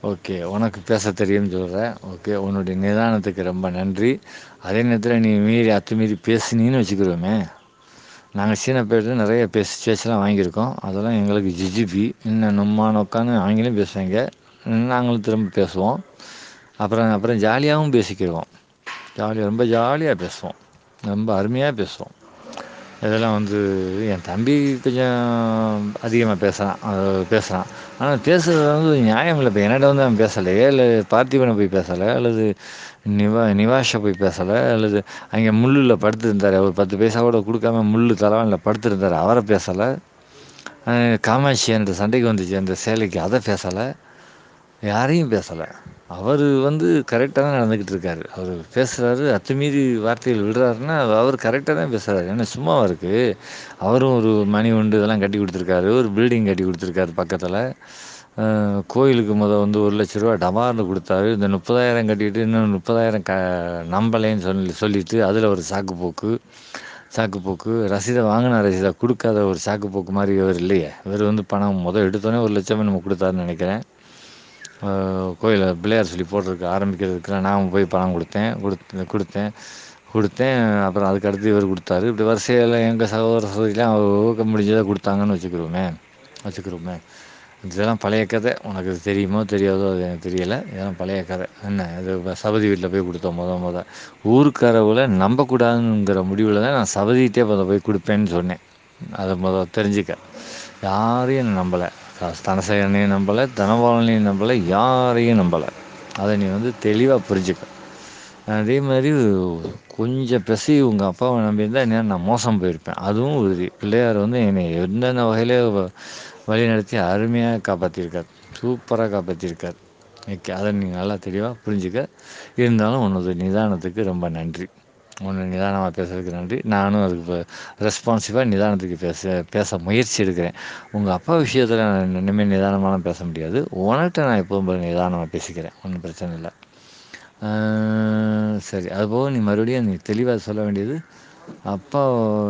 Okay. உனக்கு பேச தெரியும்னு சொல்ற. ஓகே. உன்னுடைய நிதானத்துக்கு ரொம்ப நன்றி. அதே நேரத்தில நீ மீறி அத்துமீறி பேசினீன்னு வச்சுக்கிருவோமே, நாங்க சீன போயிட்டு நெறைய ஸ்டேஜ்லாம் வாங்கியிருக்கோம். அதெல்லாம் எங்களுக்கு ஜிஜிபி. இன்னும் நம்மான்னு உட்காந்து ஆங்கிலம் பேசுவாய்ங்க. நாங்களும் திரும்ப பேசுவோம். அப்புறம் அப்புறம் ஜாலியாவும் பேசிக்கிருவோம். ரொம்ப ஜாலியா பேசுவோம். ரொம்ப அருமையா பேசுவோம். இதெல்லாம் வந்து என் தம்பி கொஞ்சம் அதிகமா பேசுறான். ஆனா பேசுறது வந்து நியாயம் இல்ல. இப்ப என்கிட்ட வந்து அவன் பேசலையே, இல்ல பார்த்திபன போய் பேசல, அல்லது நிவாஷ போய் பேசல, அல்லது அங்கே முள்ளுல படுத்திருந்தாரு. ஒரு 10 பைசா கூட குடுக்காம முள்ளு தலவாணில படுத்திருந்தாரு. அவர பேசல. காமாட்சி என்ட்ட சண்டைக்கு வந்துச்சு அந்த சேலைக்கு, அத பேசல. யாரையும் பேசல. அவரு வந்து கரெக்ட்டா தான் நடந்துக்கிட்டு இருக்காரு. அவரு பேசுறாரு, அத்துமீறி வார்த்தைகள் விடுறாருன்னா, அவரு கரெக்ட்டா தான் பேசுறாரு. என்ன சும்மாவா இருக்கு? அவரும் ஒரு மணிகுண்டு இதெல்லாம் கட்டி குடுத்துருக்காரு. ஒரு பில்டிங் கட்டி குடுத்துருக்காரு பக்கத்துல. கோயிலுக்கு வந்து ரூ. 1,00,000 டமார்னு குடுத்தாரு. இந்த 30,000 கட்டிட்டு இன்னும் 30,000 நம்பலேன்னு சொல்லிட்டு, அதுல ஒரு சாக்குப்போக்கு. ரசீத குடுக்காத ஒரு சாக்குப்போக்கு மாரி இவரு இல்லையே. இவரு வந்து பணம் எடுத்தோனே 1,00,000 என்னமோ குடுத்தாருன்னு நெனைக்கிறேன். கோயில்ல பிள்ளையார் சொல்லி போட்டிருக்கு ஆரம்பிக்கிறதுக்குலாம் நான் போய் பணம் குடுத்தேன். அப்புறம் அதுக்கு அடுத்து இவர் குடுத்தாரு. இப்படி வரிசையில எங்க சகோதர சகோதரிலாம் அவங்க முடிஞ்சத குடுத்தாங்கன்னு வச்சுக்கிருவோமே. இதெல்லாம் பழைய கதை. உனக்கு இது தெரியுமோ தெரியாதோ அது எனக்கு தெரியல. இதெல்லாம் பழைய கதை. என்ன இது சபதி வீட்ல போய் குடுத்தோம் மொத. ஊர்க்காரவுகள நம்பக்கூடாதுங்கிற முடிவுல தான் நான் சபதிட்டே போய் குடுப்பேன்னு சொன்னேன். அத தெரிஞ்சுக்க. யாரையும் நான் நம்பல. தனசேகரனையும் நம்பல, தனபாலனையும் நம்பல, யாரையும் நம்பல. அத நீ வந்து தெளிவா புரிஞ்சுக்க. அதே மாரி கொஞ்சம் பெசகி உங்க அப்பாவ நம்பியிருந்தா இந்நேரம் நான் மோசம் போயிருப்பேன். அதுவும் உறுதி. பிள்ளையார் வந்து என்னை எந்தெந்த வகையில வழிநடத்தி அருமையா காப்பாத்தியிருக்கார். சூப்பரா காப்பாத்தியிருக்கார். ஓகே. அத நீ நல்லா தெளிவா புரிஞ்சுக்க. இருந்தாலும் உன்னோட நிதானத்துக்கு ரொம்ப நன்றி. உன்ன நிதானமா பேசுறதுக்கு நன்றி. நானும் அதுக்கு ரெஸ்பான்சிவா நிதானத்துக்கு பேச முயற்சி எடுக்கிறேன். உங்க அப்பா விஷயத்துல நான் இனிமே நிதானமாலாம் பேச முடியாது. உன்கிட்ட நான் எப்பவும் போல நிதானமா பேசிக்கிறேன். ஒண்ணும் பிரச்சனை இல்ல. சரி. அதுபோக நீ மறுபடியும் நீ தெளிவா சொல்ல வேண்டியது, அப்பா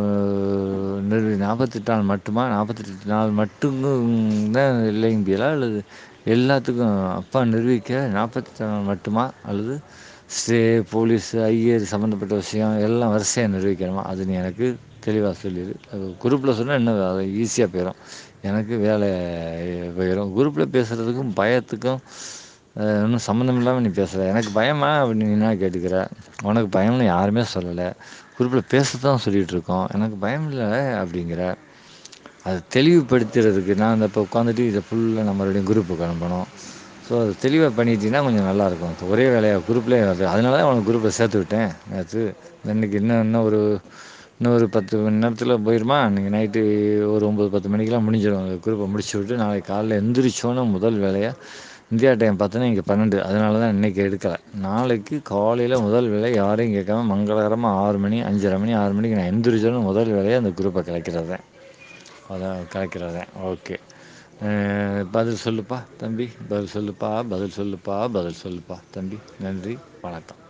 48 நாள் மட்டுமா? 48 நாள் மட்டும் தான் இல்லைங்கிறியா? அல்லது எல்லாத்துக்கும் அப்பா நிரூபிக்க 48 நாள் மட்டுமா? அல்லது ஸ்டே, போலீஸ், ஐஏஎஸ் சம்மந்தப்பட்ட விஷயம் எல்லாம் வரிசையா நிரூபிக்கணுமா? அது நீ எனக்கு தெளிவா சொல்லிடு. அது குரூப்ல சொன்னா இன்னும் அது ஈஸியா போயிரும். எனக்கு வேலை போயிரும். குரூப்ல பேசுறதுக்கும் பயத்துக்கும் ஒன்றும் சம்மந்தம் இல்லாம நீ பேசுற. எனக்கு பயமா அப்படின்னு நீ என்ன கேட்டுக்கிற? உனக்கு பயம்னு யாருமே சொல்லல. குரூப்ல பேசத்தான் சொல்லிட்டு இருக்கோம். எனக்கு பயம் இல்ல அப்படிங்கிற. அத தெளிவுபடுத்துறதுக்கு நான் இந்த இப்போ உட்காந்துட்டு இத ஃபுல்லா நான் மறுபடியும் குரூப்புக்கு அனுப்பணும். ஸோ அது தெளிவா பண்ணிட்டீங்கன்னா கொஞ்சம் நல்லாயிருக்கும். ஒரே வேலையா குரூப்லயே வருது. அதனால தான் உனக்கு குரூப்ல சேர்த்து விட்டேன் நேத்து. இன்னைக்கு இன்னும் ஒரு 10 மணி நேரத்துல போயிருமா? இன்னைக்கு நைட்டு ஒரு 9, 10 மணிக்கெல்லாம் முடிஞ்சிரும். அந்த குரூப்ப முடிச்சு விட்டு நாளைக்கு காலைல எந்திரிச்சோன முதல் வேலையா இந்தியா டைம் பார்த்தோன்னா இங்க 12. அதனால தான் இன்னைக்கு எடுக்கல. நாளைக்கு காலையில முதல் வேலை யாரையும் கேட்காம மங்களகரமா 6 மணி, 5:30 மணி, 6 மணிக்கு நான் எந்திரிச்சோன முதல் வேலையா அந்த குரூப்ப கலைக்கிறதுதான். அதான் கலைக்கிறதுதான். ஓகே. பதில் சொல்லுப்பா தம்பி. பதில் சொல்லுப்பா தம்பி. நன்றி. வணக்கம்.